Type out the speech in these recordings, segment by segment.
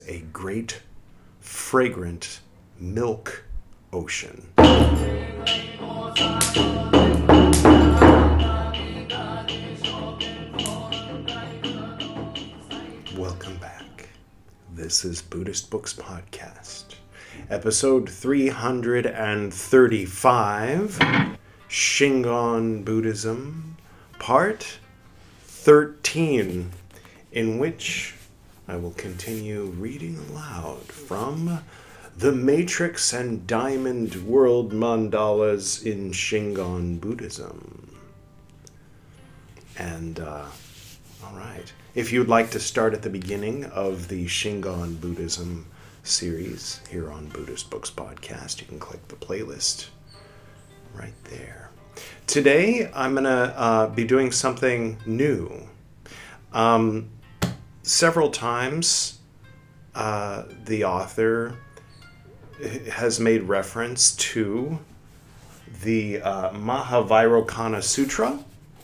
a great, fragrant milk ocean. Welcome back. This is Buddhist Books Podcast, episode 335, Shingon Buddhism, part 13, in which I will continue reading aloud from The Matrix and Diamond World Mandalas in Shingon Buddhism. And, all right. If you'd like to start at the beginning of the Shingon Buddhism series here on Buddhist Books Podcast, you can click the playlist right there. Today, I'm going to be doing something new. Several times, the author has made reference to the Mahavairocana Sutra.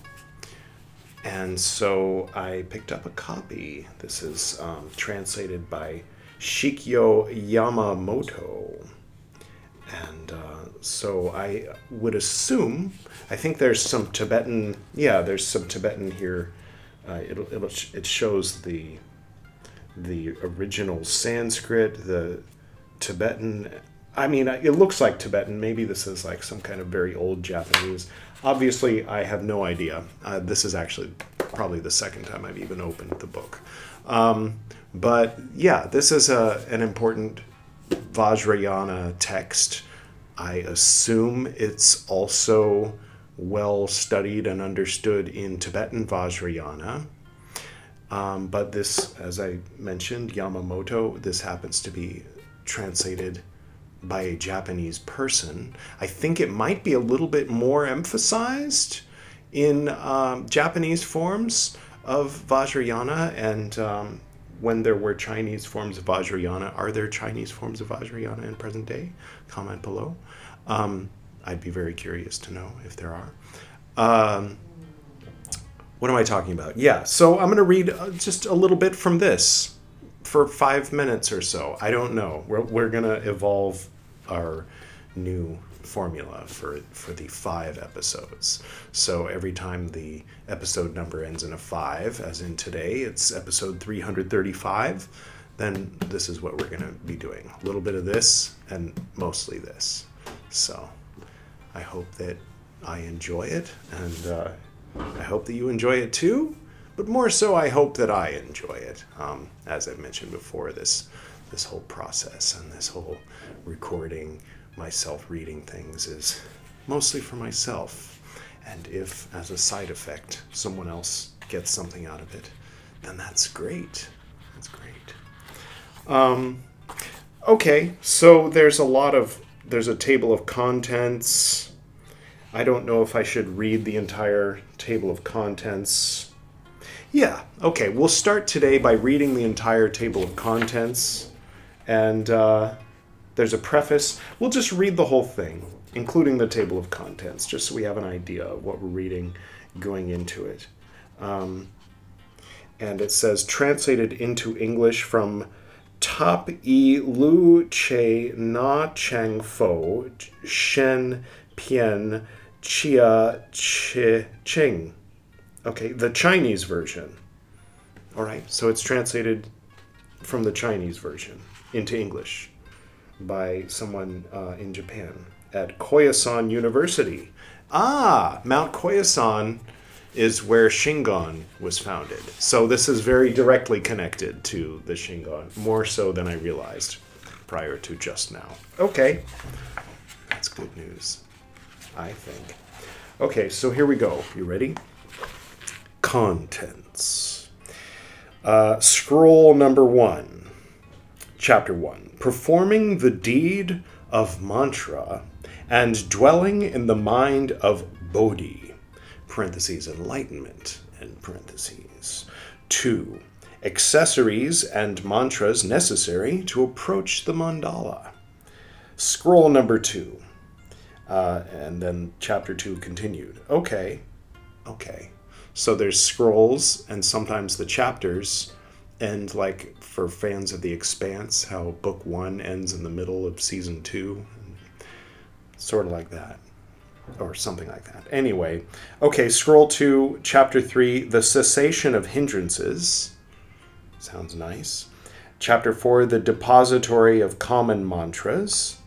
And so I picked up a copy. This is translated by Shikyo Yamamoto. And so I would assume, I think there's some Tibetan, there's some Tibetan here. It shows the original Sanskrit, the Tibetan. I mean, it looks like Tibetan. Maybe this is like some kind of very old Japanese. Obviously, I have no idea. This is actually probably the second time I've even opened the book. But yeah, this is an important Vajrayana text. I assume it's also well studied and understood in Tibetan Vajrayana. But this, as I mentioned, Yamamoto, this happens to be translated by a Japanese person. I think it might be a little bit more emphasized in Japanese forms of Vajrayana, and when there were Chinese forms of Vajrayana. Are there Chinese forms of Vajrayana in present day? Comment below. I'd be very curious to know if there are. What am I talking about? Yeah, so I'm going to read just a little bit from this for 5 minutes or so. I don't know. We're going to evolve our new formula for the 5 episodes. So every time the episode number ends in a 5, as in today, it's episode 335, then this is what we're going to be doing. A little bit of this and mostly this. So I hope that I enjoy it, and I hope that you enjoy it too, but more so I hope that I enjoy it. As I mentioned before, this whole process and this whole recording, myself reading things, is mostly for myself. And if, as a side effect, someone else gets something out of it, then that's great. That's great. Okay, so there's a table of contents. I don't know if I should read the entire table of contents. Yeah, okay, we'll start today by reading the entire table of contents. And there's a preface. We'll just read the whole thing, including the table of contents, just so we have an idea of what we're reading going into it. And it says, translated into English from Top E Lu Che Na Chang Fo Shen Pian Chia Chi Ching. Okay, the Chinese version. All right, so it's translated from the Chinese version into English by someone in Japan at Koyasan University. Mount Koyasan is where Shingon was founded. So this is very directly connected to the Shingon, more so than I realized prior to just now. Okay, that's good news, I think. Okay, so here we go. You ready? Contents. Scroll number 1, chapter 1. Performing the deed of mantra and dwelling in the mind of Bodhi, parentheses, enlightenment, end parentheses. 2. Accessories and mantras necessary to approach the mandala. Scroll number 2. And then chapter 2 continued. Okay. So there's scrolls, and sometimes the chapters end like for fans of The Expanse, how book 1 ends in the middle of season 2. Sort of like that. Or something like that. Anyway, okay, scroll to chapter 3, The Cessation of Hindrances. Sounds nice. Chapter 4, The Depository of Common Mantras.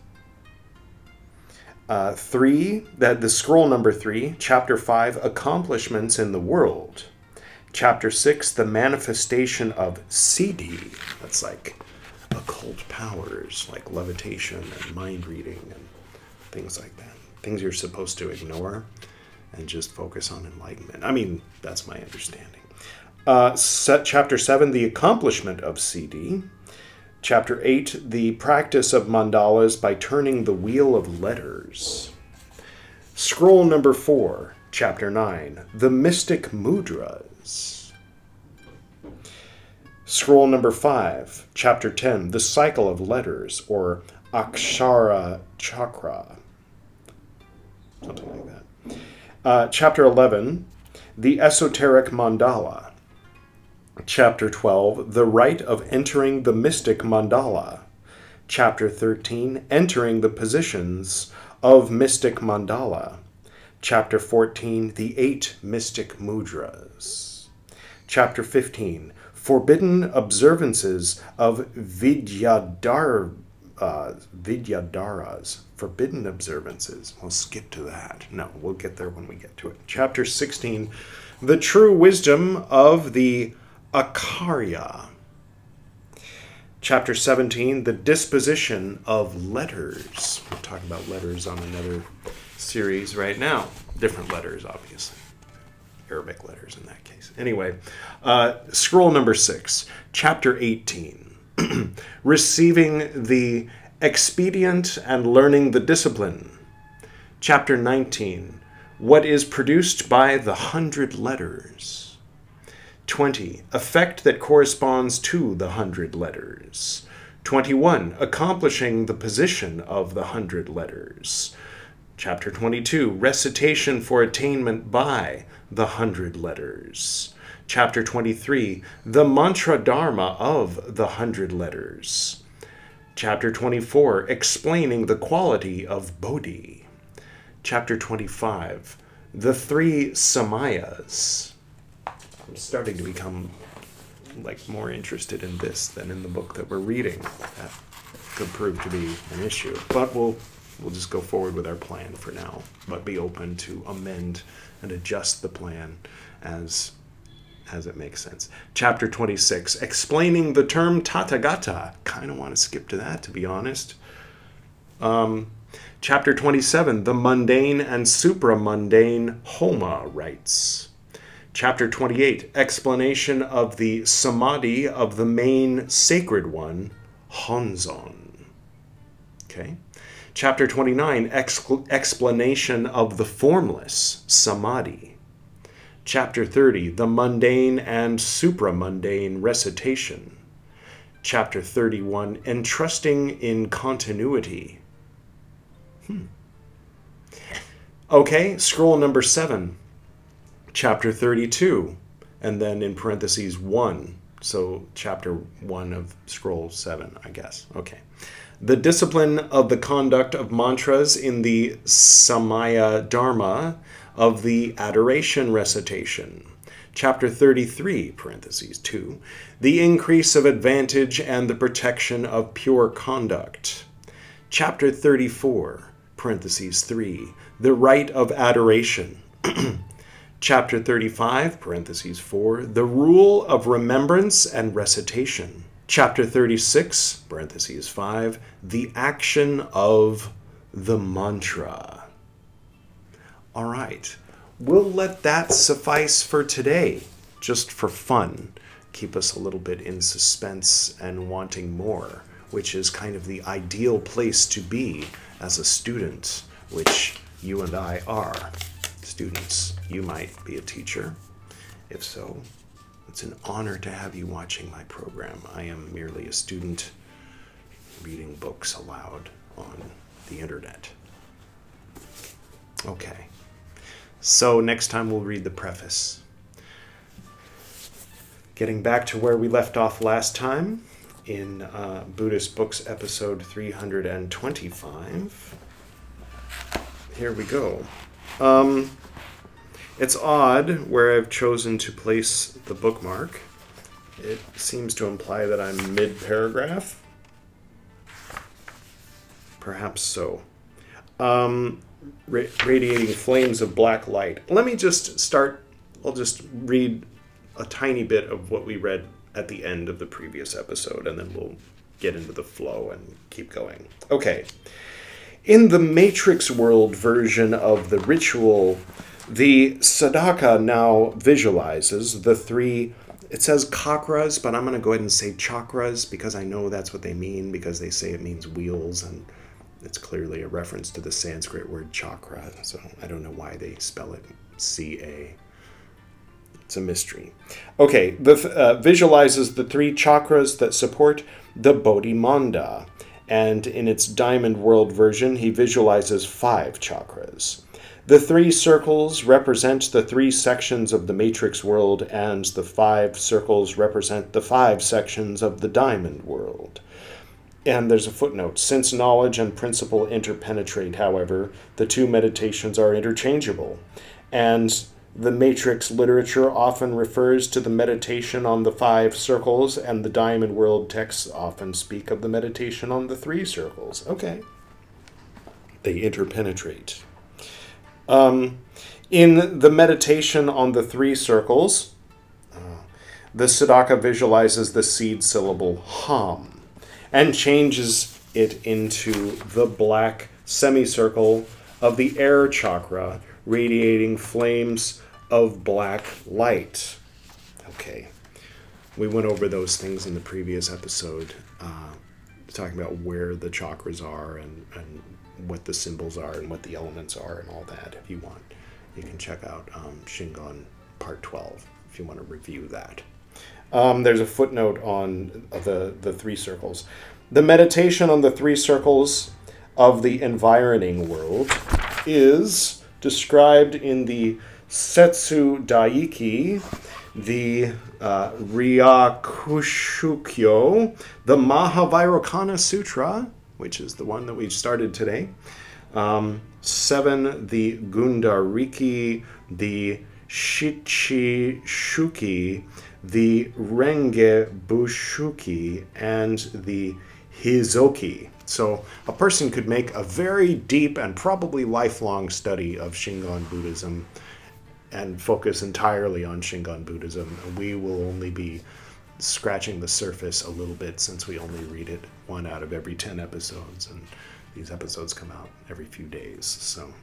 3, the scroll number 3, chapter 5, Accomplishments in the World. Chapter 6, The Manifestation of Siddhi. That's like occult powers, like levitation and mind reading and things like that. Things you're supposed to ignore and just focus on enlightenment. I mean, that's my understanding. Chapter 7, The Accomplishment of Siddhi. Chapter 8, The Practice of Mandalas by Turning the Wheel of Letters. Scroll number 4, Chapter 9, The Mystic Mudras. Scroll number 5, Chapter 10, The Cycle of Letters, or Akshara Chakra. Something like that. Chapter 11, The Esoteric Mandala. Chapter 12, The Rite of Entering the Mystic Mandala. Chapter 13, Entering the Positions of Mystic Mandala. Chapter 14, The 8 Mystic Mudras. Chapter 15, Forbidden Observances of Vidyadharas. Forbidden Observances. We'll skip to that. No, we'll get there when we get to it. Chapter 16, The True Wisdom of the Akarya. Chapter 17, The Disposition of Letters. We're talking about letters on another series right now. Different letters, obviously. Arabic letters in that case. Anyway, scroll number 6, Chapter 18, Receiving the Expedient and Learning the Discipline. Chapter 19, What is Produced by the 100 Letters. 20, Effect that corresponds to the 100 letters. 21, Accomplishing the position of the 100 letters. Chapter 22, Recitation for attainment by the 100 letters. Chapter 23, The Mantra Dharma of the 100 letters. Chapter 24, Explaining the quality of Bodhi. Chapter 25, The 3 Samayas. I'm starting to become more interested in this than in the book that we're reading. That could prove to be an issue. But we'll just go forward with our plan for now, but be open to amend and adjust the plan as it makes sense. Chapter 26, Explaining the term Tathagata. Kind of want to skip to that, to be honest. Chapter 27, The Mundane and Supramundane Homa Rites. Chapter 28, Explanation of the Samadhi of the main sacred one, Honzon. Okay. Chapter 29, Explanation of the formless, Samadhi. Chapter 30, The Mundane and Supramundane Recitation. Chapter 31, Entrusting in Continuity. Okay, scroll number 7. Chapter 32, and then in parentheses 1. So chapter 1 of scroll 7, I guess. Okay. The discipline of the conduct of mantras in the Samaya Dharma of the adoration recitation. Chapter 33, parentheses 2. The increase of advantage and the protection of pure conduct. Chapter 34, parentheses 3. The rite of adoration. Chapter 35, parentheses 4, The Rule of Remembrance and Recitation. Chapter 36, parentheses 5, The Action of the Mantra. All right, we'll let that suffice for today, just for fun. Keep us a little bit in suspense and wanting more, which is kind of the ideal place to be as a student, which you and I are. Students, you might be a teacher. If so, it's an honor to have you watching my program. I am merely a student reading books aloud on the internet. Okay, so next time we'll read the preface. Getting back to where we left off last time in Buddhist Books episode 325. Here we go. It's odd where I've chosen to place the bookmark. It seems to imply that I'm mid-paragraph. Perhaps so. Radiating flames of black light. Let me just start. I'll just read a tiny bit of what we read at the end of the previous episode, and then we'll get into the flow and keep going. Okay. In the Matrix World version of the ritual, the Sadaka now visualizes the three, it says chakras, but I'm going to go ahead and say chakras because I know that's what they mean, because they say it means wheels, and it's clearly a reference to the Sanskrit word chakra, so I don't know why they spell it C-A. It's a mystery. Okay, visualizes the three chakras that support the Bodhimanda, and in its Diamond World version, he visualizes 5 chakras. The 3 circles represent the 3 sections of the Matrix World, and the 5 circles represent the 5 sections of the Diamond World. And there's a footnote. Since knowledge and principle interpenetrate, however, the 2 meditations are interchangeable, and the Matrix literature often refers to the meditation on the 5 circles, and the Diamond World texts often speak of the meditation on the 3 circles. Okay. They interpenetrate. In the meditation on the 3 circles, the Sadaka visualizes the seed syllable Ham and changes it into the black semicircle of the air chakra, radiating flames of black light. Okay. We went over those things in the previous episode, talking about where the chakras are and what the symbols are and what the elements are and all that. If you want, you can check out Shingon Part 12 if you want to review that. There's a footnote on the 3 circles. The meditation on the 3 circles of the environing world is described in the Setsu Daiki, the Ryakushukyo, the Mahavairokkana Sutra, which is the one that we started today, 7, the Gundariki, the Shichishuki, the Renge Bushuki, and the Hizoki. So a person could make a very deep and probably lifelong study of Shingon Buddhism and focus entirely on Shingon Buddhism. We will only be scratching the surface a little bit since we only read it 1 out of every 10 episodes, and these episodes come out every few days. So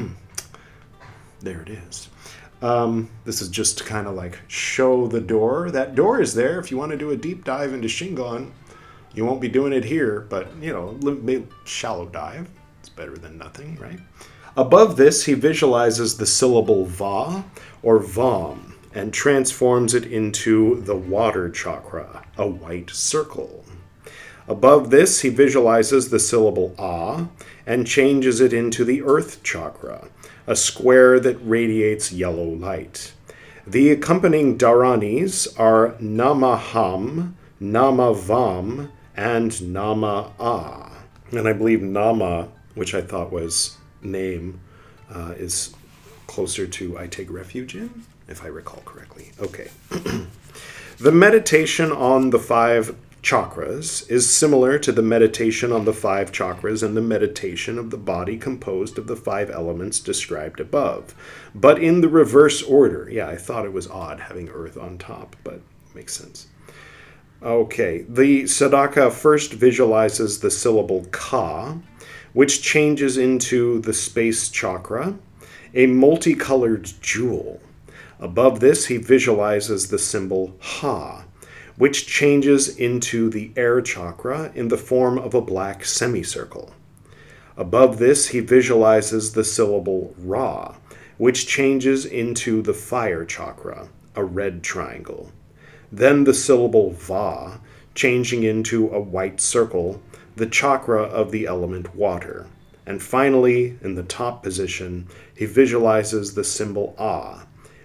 there it is. This is just to kind of like show the door. That door is there if you want to do a deep dive into Shingon. You won't be doing it here, but, shallow dive. It's better than nothing, right? Above this, he visualizes the syllable Va, or Vam, and transforms it into the water chakra, a white circle. Above this, he visualizes the syllable A, and changes it into the earth chakra, a square that radiates yellow light. The accompanying dharanis are Namaham, Namavam, and Nama-A. And I believe Nama, which I thought was name, is closer to I take refuge in, if I recall correctly. Okay. The meditation on the 5 chakras is similar to the meditation on the 5 chakras and the meditation of the body composed of the 5 elements described above, but in the reverse order. Yeah, I thought it was odd having earth on top, but it makes sense. Okay, the Sadaka first visualizes the syllable Ka, which changes into the space chakra, a multicolored jewel. Above this, he visualizes the symbol Ha, which changes into the air chakra in the form of a black semicircle. Above this, he visualizes the syllable Ra, which changes into the fire chakra, a red triangle. Then the syllable Va, changing into a white circle, the chakra of the element water. And finally, in the top position, he visualizes the symbol A,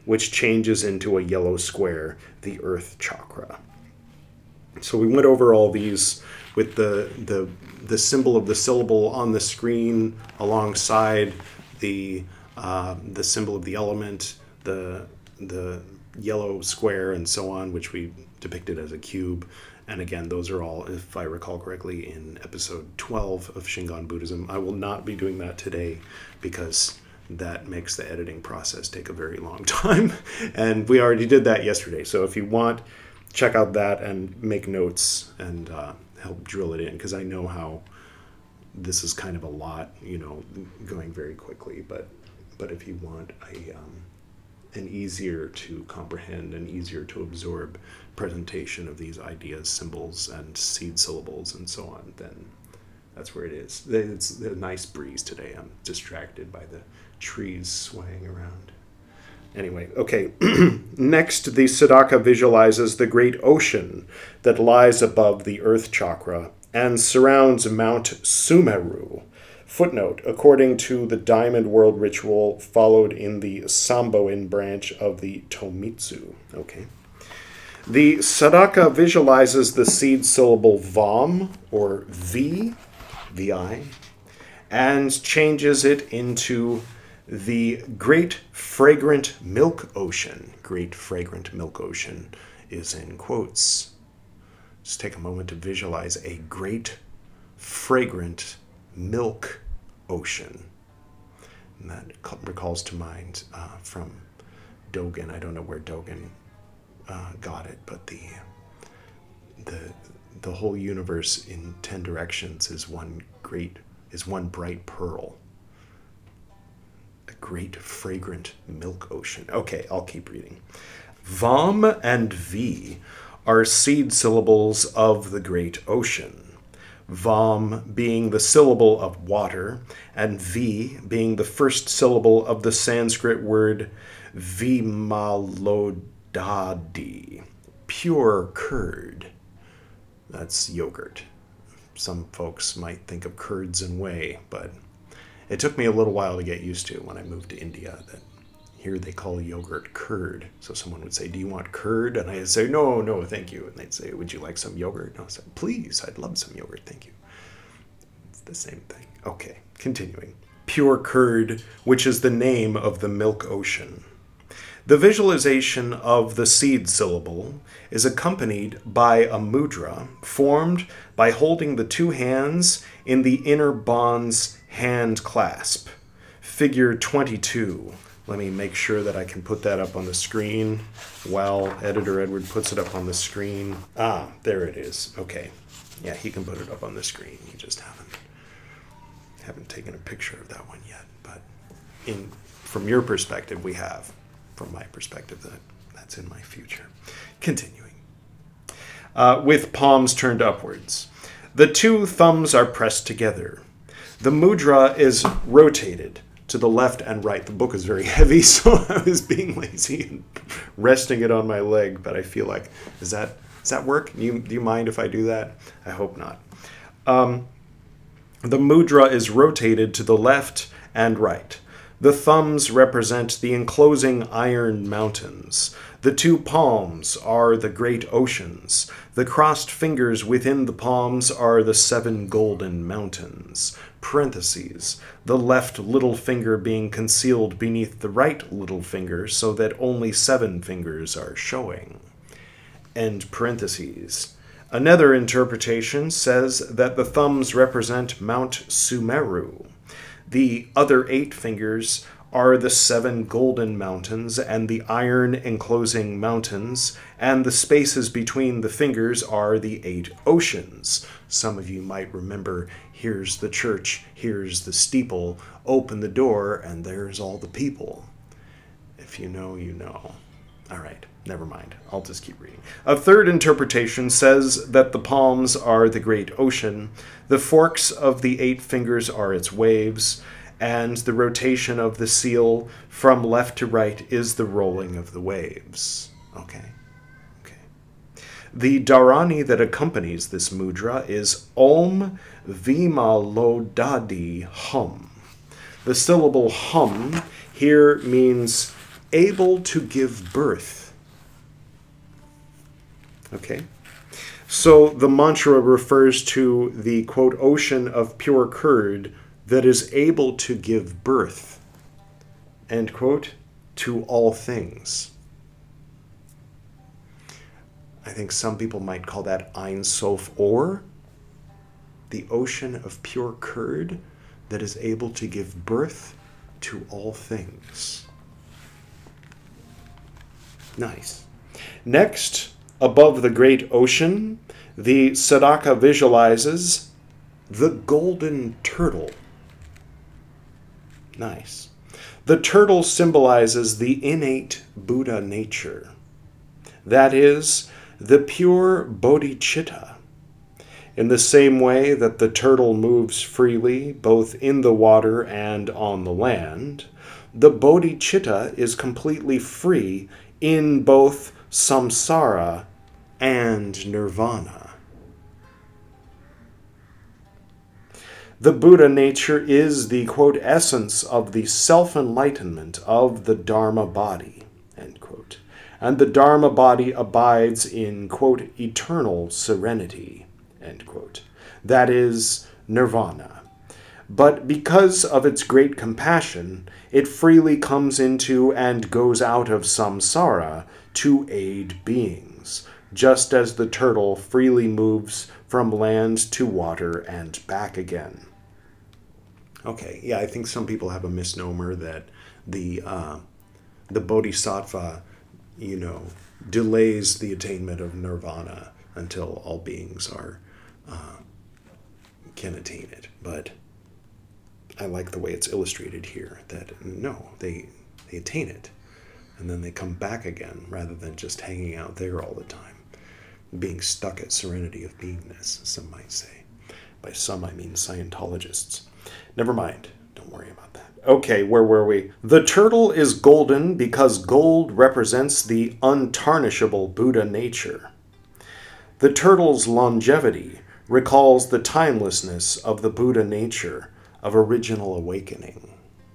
which changes into a yellow square, the earth chakra. So we went over all these with the symbol of the syllable on the screen alongside the symbol of the element, the yellow square, and so on, which we depicted as a cube. And again, those are all, if I recall correctly, in episode 12 of Shingon Buddhism. I will not be doing that today because that makes the editing process take a very long time. And we already did that yesterday. So if you want, check out that and make notes and help drill it in, because I know how this is kind of a lot, going very quickly. But if you want an easier to comprehend and easier to absorb presentation of these ideas, symbols, and seed syllables, and so on, then that's where it is. It's a nice breeze today. I'm distracted by the trees swaying around. Anyway, okay. Next, the Siddhaka visualizes the great ocean that lies above the earth chakra and surrounds Mount Sumeru. Footnote, according to the Diamond World ritual followed in the Samboin branch of the Tomitsu. Okay. The Siddhaka visualizes the seed syllable Vam, or V, V-I, and changes it into the Great Fragrant Milk Ocean. Great Fragrant Milk Ocean is in quotes. Just take a moment to visualize a great fragrant milk ocean. And that recalls to mind from Dogen. I don't know where Dogen got it, but the whole universe in 10 directions is one bright pearl. A great fragrant milk ocean. Okay, I'll keep reading. Vam and V are seed syllables of the great ocean. Vam being the syllable of water, and V being the first syllable of the Sanskrit word Vimalodadi, pure curd. That's yogurt. Some folks might think of curds and whey, but it took me a little while to get used to when I moved to India that here they call yogurt curd. So someone would say, "Do you want curd?" And I'd say, No, thank you. And they'd say, "Would you like some yogurt?" And I said, "Please, I'd love some yogurt, thank you." It's the same thing. Okay, continuing. Pure curd, which is the name of the milk ocean. The visualization of the seed syllable is accompanied by a mudra formed by holding the two hands in the inner bonds hand clasp. Figure 22. Let me make sure that I can put that up on the screen while Editor Edward puts it up on the screen. Ah, there it is. Okay. Yeah, he can put it up on the screen. He just haven't taken a picture of that one yet. But from your perspective, we have. From my perspective, that's in my future. Continuing. With palms turned upwards. The two thumbs are pressed together. The mudra is rotated to the left and right. The book is very heavy, so I was being lazy and resting it on my leg, but I feel like, does that work? Do you mind if I do that? I hope not. The mudra is rotated to the left and right. The thumbs represent the enclosing iron mountains. The two palms are the great oceans. The crossed fingers within the palms are the 7 golden mountains. Parentheses, the left little finger being concealed beneath the right little finger so that only 7 fingers are showing. End parentheses. Another interpretation says that the thumbs represent Mount Sumeru. The other 8 fingers are the 7 golden mountains and the iron enclosing mountains, and the spaces between the fingers are the 8 oceans. Some of you might remember, here's the church, here's the steeple, open the door, and there's all the people. If you know, you know. All right, never mind. I'll just keep reading. A third interpretation says that the palms are the great ocean, the forks of the 8 fingers are its waves, and the rotation of the seal from left to right is the rolling of the waves. Okay. The dharani that accompanies this mudra is Om Vimalodadi Hum. The syllable hum here means able to give birth. Okay? So the mantra refers to the, quote, ocean of pure curd that is able to give birth, end quote, to all things. I think some people might call that Ein Sof Or, the ocean of pure curd that is able to give birth to all things. Nice. Next, above the great ocean, the Sadaka visualizes the golden turtle. Nice. The turtle symbolizes the innate Buddha nature. That is, the pure bodhicitta. In the same way that the turtle moves freely, both in the water and on the land, the bodhicitta is completely free in both samsara and nirvana. The Buddha nature is the, quote, essence of the self-enlightenment of the Dharma body, end quote. And the Dharma body abides in, quote, eternal serenity, end quote. That is nirvana. But because of its great compassion, it freely comes into and goes out of samsara to aid beings, just as the turtle freely moves from land to water and back again. Okay, yeah, I think some people have a misnomer that the bodhisattva, delays the attainment of nirvana until all beings can attain it. But I like the way it's illustrated here, that no, they attain it, and then they come back again, rather than just hanging out there all the time, being stuck at serenity of beingness, some might say. By some, I mean Scientologists. Never mind. Don't worry about that. Okay, where were we? The turtle is golden because gold represents the untarnishable Buddha nature. The turtle's longevity recalls the timelessness of the Buddha nature of original awakening.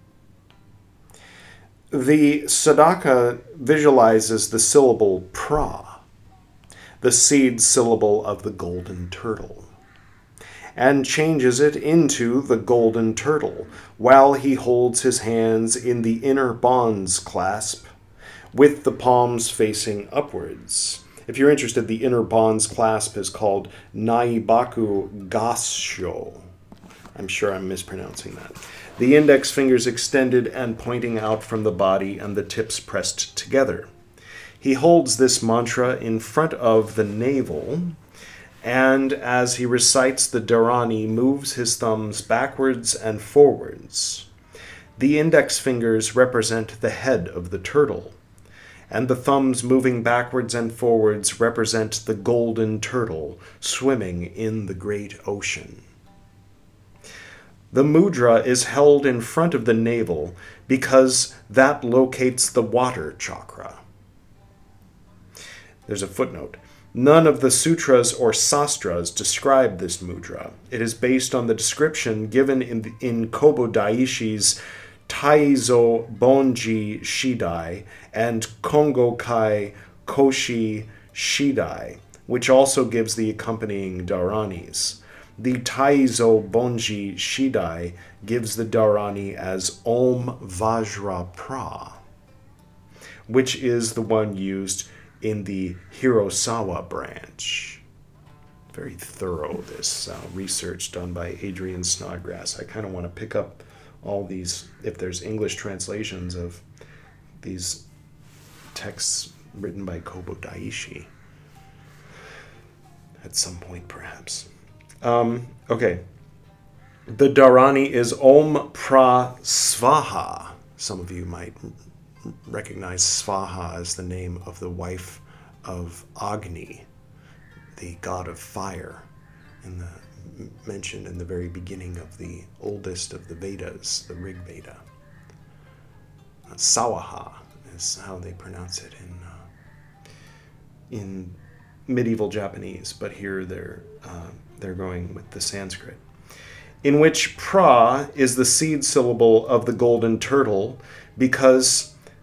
The Sadaka visualizes the syllable pra, the seed syllable of the golden turtle, and changes it into the golden turtle while he holds his hands in the inner bonds clasp with the palms facing upwards. If you're interested, the inner bonds clasp is called Naibaku Gassho. I'm sure I'm mispronouncing that. The index fingers extended and pointing out from the body and the tips pressed together. He holds this mantra in front of the navel, and as he recites the Dharani, moves his thumbs backwards and forwards. The index fingers represent the head of the turtle, and the thumbs moving backwards and forwards represent the golden turtle swimming in the great ocean. The mudra is held in front of the navel because that locates the water chakra. There's a footnote. None of the sutras or sastras describe this mudra. It is based on the description given in Kobo Daishi's Taizo Bonji Shidai and Kongokai Koshi Shidai, which also gives the accompanying dharanis. The Taizo Bonji Shidai gives the dharani as Om Vajra Pra, which is the one used in the Hirasawa branch. Very thorough, this research done by Adrian Snodgrass. I kind of want to pick up all these, if there's English translations of these texts written by Kobo Daishi at some point, perhaps. Okay. The dharani is Om Pra Svaha. Some of you might recognize Svaha as the name of the wife of Agni, the god of fire, mentioned in the very beginning of the oldest of the Vedas, the Rig Veda. Sawaha is how they pronounce it in medieval Japanese, but here they're going with the Sanskrit, in which pra is the seed syllable of the golden turtle, because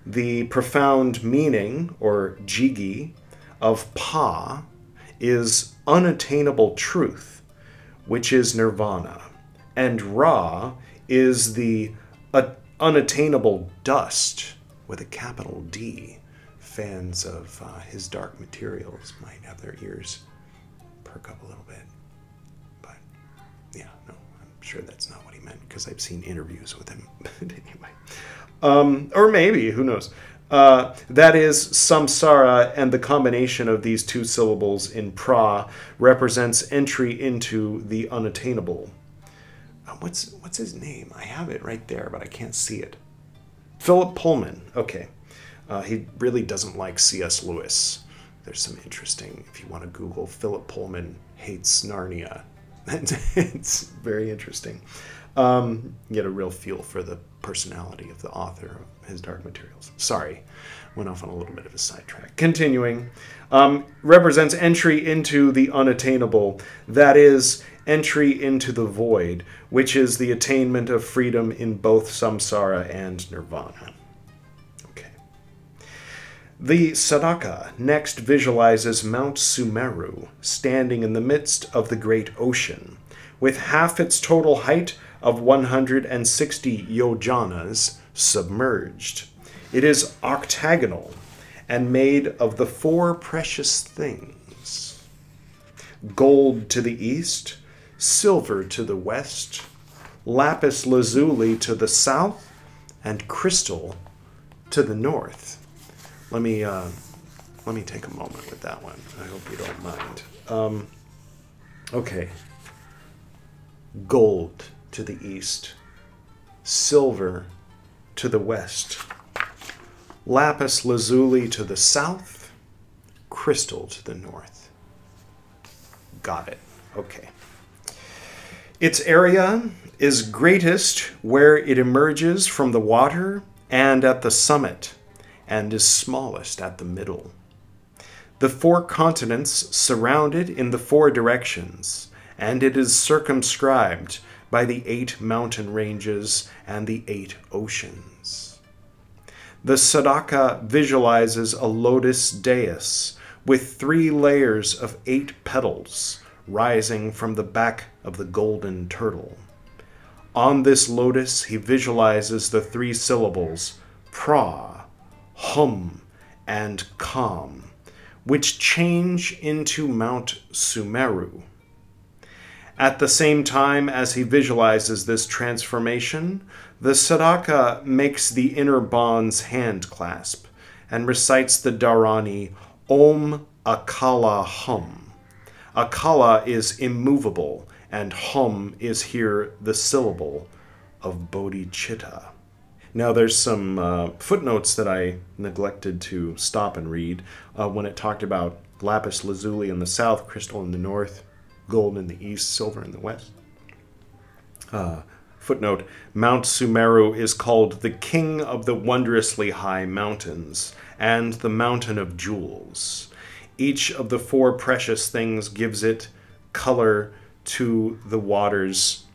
The profound meaning, or jigi, of pa is unattainable truth, which is nirvana, and ra is the unattainable dust, with a capital D. Fans of his Dark Materials might have their ears perk up a little bit. But, yeah, no, I'm sure that's not what he meant, because I've seen interviews with him. But anyway. Or maybe, who knows? That is, samsara, and the combination of these two syllables in pra represents entry into the unattainable. What's his name? I have it right there, but I can't see it. Philip Pullman. Okay. He really doesn't like C.S. Lewis. There's some interesting, if you want to Google, Philip Pullman hates Narnia. It's very interesting. Get a real feel for the personality of the author of his Dark Materials. Sorry, went off on a little bit of a sidetrack. Continuing, represents entry into the unattainable, that is, entry into the void, which is the attainment of freedom in both samsara and nirvana. Okay. The Sadaka next visualizes Mount Sumeru standing in the midst of the great ocean, with half its total height of 160 yojanas submerged. It is octagonal and made of the four precious things: gold to the east, silver to the west, lapis lazuli to the south, and crystal to the north. Let me take a moment with that one. I hope you don't mind. Okay. Gold to the east, silver to the west, lapis lazuli to the south, crystal to the north. Got it. Okay. Its area is greatest where it emerges from the water and at the summit, and is smallest at the middle. The four continents surround it in the four directions, and it is circumscribed by the 8 mountain ranges and the 8 oceans. The Sadaka visualizes a lotus dais with 3 layers of 8 petals rising from the back of the golden turtle. On this lotus, he visualizes the 3 syllables pra, hum, and kam, which change into Mount Sumeru. At the same time as he visualizes this transformation, the Sadaka makes the inner bonds hand clasp and recites the Dharani Om Akala Hum. Akala is immovable, and Hum is here the syllable of bodhicitta. Now there's some footnotes that I neglected to stop and read when it talked about lapis lazuli in the south, crystal in the north, gold in the east, silver in the west. Footnote, Mount Sumeru is called the King of the Wondrously High Mountains and the Mountain of Jewels. Each of the 4 precious things gives its color to the waters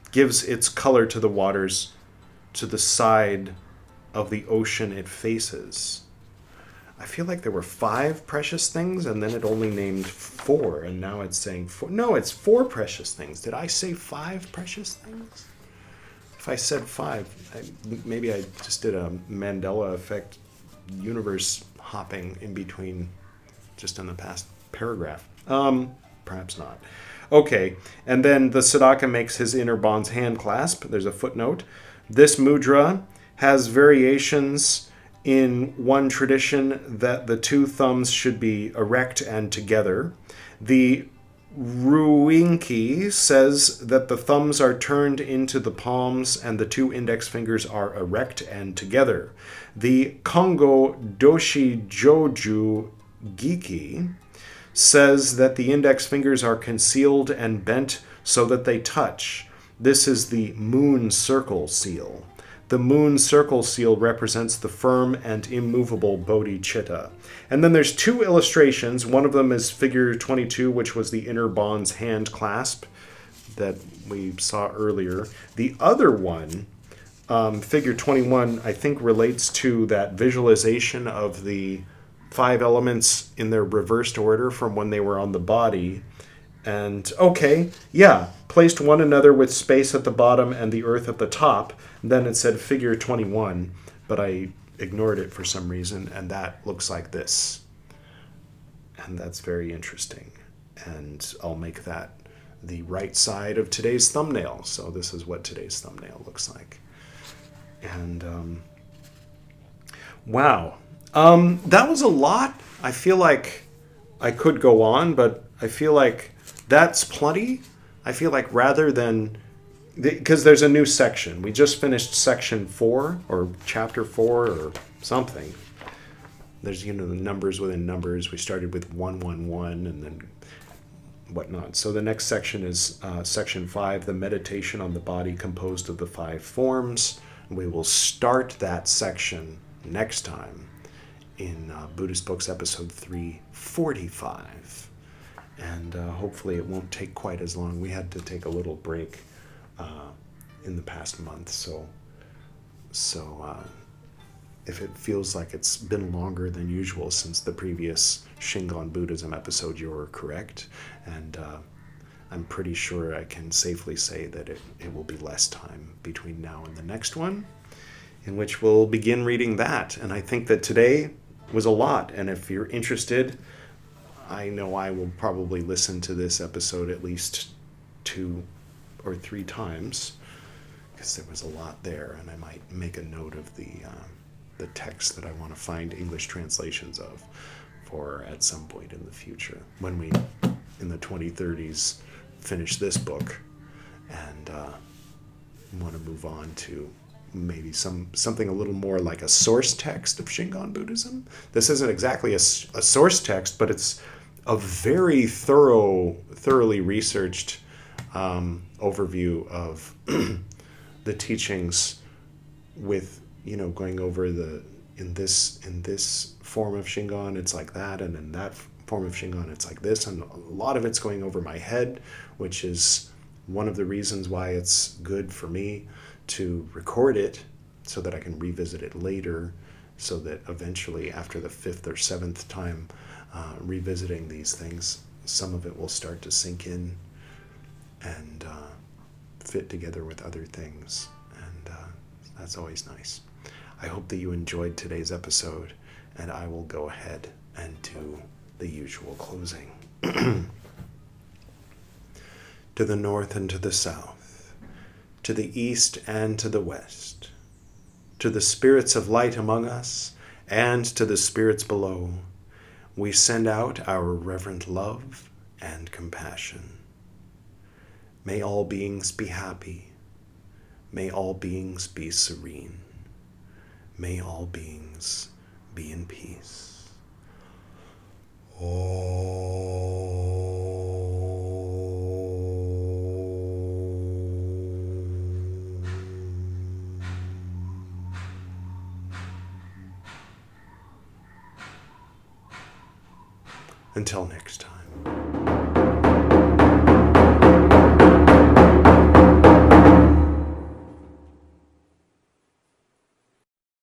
to the side of the ocean it faces. I feel like there were 5 precious things, and then it only named 4, and now it's saying 4. No, it's 4 precious things. Did I say 5 precious things? If I said 5, maybe I just did a Mandela effect universe hopping in between just in the past paragraph. Perhaps not. Okay, and then the Sadaka makes his inner bonds hand clasp. There's a footnote. This mudra has variations in one tradition that the 2 thumbs should be erect and together. The Ruinki says that the thumbs are turned into the palms and the 2 index fingers are erect and together. The Kongo Doshi Joju Giki says that the index fingers are concealed and bent so that they touch. This is the moon circle seal. The moon circle seal represents the firm and immovable bodhicitta. And then there's 2 illustrations. One of them is figure 22, which was the inner bonds hand clasp that we saw earlier. The other one figure 21, I think, relates to that visualization of the 5 elements in their reversed order from when they were on the body. And okay, yeah, placed one another with space at the bottom and the earth at the top. Then it said figure 21, but I ignored it for some reason, and that looks like this. And that's very interesting. And I'll make that the right side of today's thumbnail. So this is what today's thumbnail looks like. And wow, that was a lot. I feel like I could go on, but I feel like that's plenty. I feel like rather than, because there's a new section. We just finished section 4 or chapter 4 or something. There's, the numbers within numbers. We started with 111 and then whatnot. So the next section is section 5, the meditation on the body composed of the 5 forms. We will start that section next time in Buddhist Books episode 345. And hopefully it won't take quite as long. We had to take a little break in the past month. So if it feels like it's been longer than usual since the previous Shingon Buddhism episode, you're correct. And I'm pretty sure I can safely say that it will be less time between now and the next one, in which we'll begin reading that. And I think that today was a lot. And if you're interested, I know I will probably listen to this episode at least 2 or 3 times, because there was a lot there, and I might make a note of the text that I want to find English translations of for at some point in the future, when we, in the 2030s, finish this book and want to move on to maybe something a little more like a source text of Shingon Buddhism. This isn't exactly a source text, but it's a very thoroughly researched overview of the teachings, with going over in this form of Shingon it's like that, and in that form of Shingon it's like this, and a lot of it's going over my head, which is one of the reasons why it's good for me to record it so that I can revisit it later, so that eventually after the 5th or 7th time revisiting these things, some of it will start to sink in and fit together with other things, and that's always nice. I hope that you enjoyed today's episode, and I will go ahead and do the usual closing. To the north and to the south, to the east and to the west, to the spirits of light among us and to the spirits below, we send out our reverent love and compassion. May all beings be happy. May all beings be serene. May all beings be in peace. Until next time.